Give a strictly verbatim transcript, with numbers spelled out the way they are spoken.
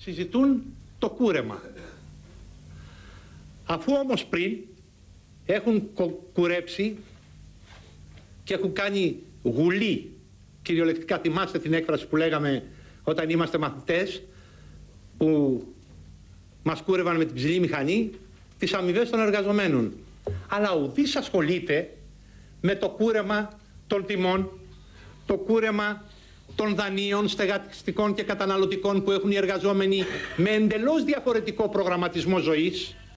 συζητούν το κούρεμα. Αφού όμως πριν έχουν κουρέψει και έχουν κάνει γουλή, κυριολεκτικά, θυμάστε την έκφραση που λέγαμε όταν είμαστε μαθητές, που μας κούρευαν με την ψηλή μηχανή, τις αμοιβές των εργαζομένων. Αλλά ουδής ασχολείται με το κούρεμα των τιμών, το κούρεμα των δανείων, στεγαστικών και καταναλωτικών που έχουν οι εργαζόμενοι με εντελώς διαφορετικό προγραμματισμό ζωής,